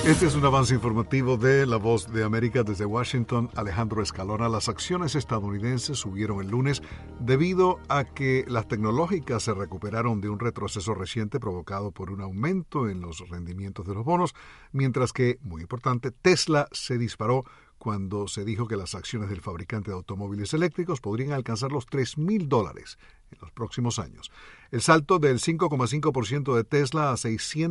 Este es un avance informativo de La Voz de América desde Washington. Alejandro Escalona. Las acciones estadounidenses subieron el lunes debido a que las tecnológicas se recuperaron de un retroceso reciente provocado por un aumento en los rendimientos de los bonos, mientras que, muy importante, Tesla se disparó cuando se dijo que las acciones del fabricante de automóviles eléctricos podrían alcanzar los $3,000 en los próximos años. El salto del 5,5% de Tesla a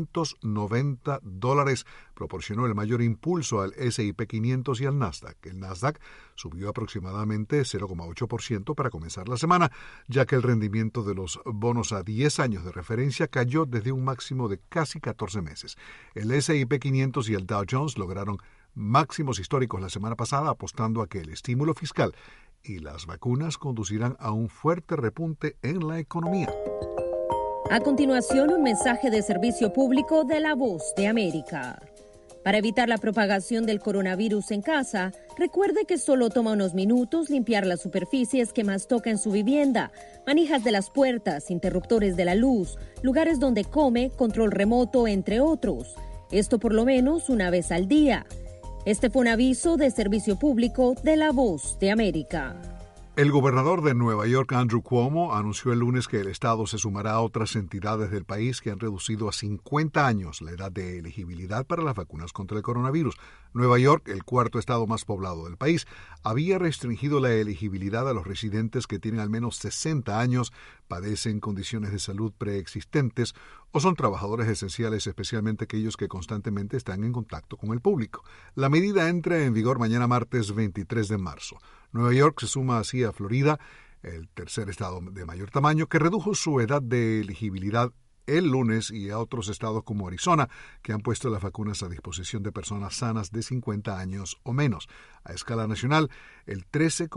$690 proporcionó el mayor impulso al S&P 500 y al Nasdaq. El Nasdaq subió aproximadamente 0,8% para comenzar la semana, ya que el rendimiento de los bonos a 10 años de referencia cayó desde un máximo de casi 14 meses. El S&P 500 y el Dow Jones lograron máximos históricos la semana pasada, apostando a que el estímulo fiscal y las vacunas conducirán a un fuerte repunte en la economía. A continuación, un mensaje de servicio público de La Voz de América. Para evitar la propagación del coronavirus en casa, recuerde que solo toma unos minutos limpiar las superficies que más toca en su vivienda, manijas de las puertas, interruptores de la luz, lugares donde come, control remoto, entre otros. Esto por lo menos una vez al día. Este fue un aviso de servicio público de La Voz de América. El gobernador de Nueva York, Andrew Cuomo, anunció el lunes que el estado se sumará a otras entidades del país que han reducido a 50 años la edad de elegibilidad para las vacunas contra el coronavirus. Nueva York, el cuarto estado más poblado del país, había restringido la elegibilidad a los residentes que tienen al menos 60 años, padecen condiciones de salud preexistentes o son trabajadores esenciales, especialmente aquellos que constantemente están en contacto con el público. La medida entra en vigor mañana martes 23 de marzo. Nueva York se suma así a Florida, el tercer estado de mayor tamaño, que redujo su edad de elegibilidad el lunes, y a otros estados como Arizona, que han puesto las vacunas a disposición de personas sanas de 50 años o menos. A escala nacional, el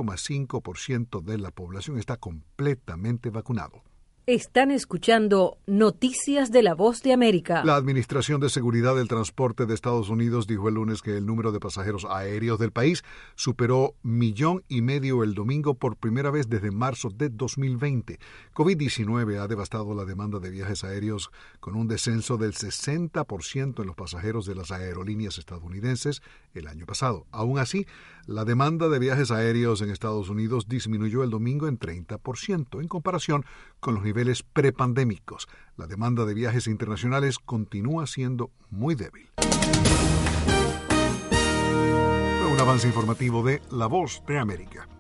13,5% de la población está completamente vacunado. Están escuchando Noticias de La Voz de América. La Administración de Seguridad del Transporte de Estados Unidos dijo el lunes que el número de pasajeros aéreos del país superó 1,5 millones el domingo por primera vez desde marzo de 2020. COVID-19 ha devastado la demanda de viajes aéreos con un descenso del 60% en los pasajeros de las aerolíneas estadounidenses el año pasado. Aún así, la demanda de viajes aéreos en Estados Unidos disminuyó el domingo en 30% en comparación con los niveles prepandémicos. La demanda de viajes internacionales continúa siendo muy débil. Fue un avance informativo de La Voz de América.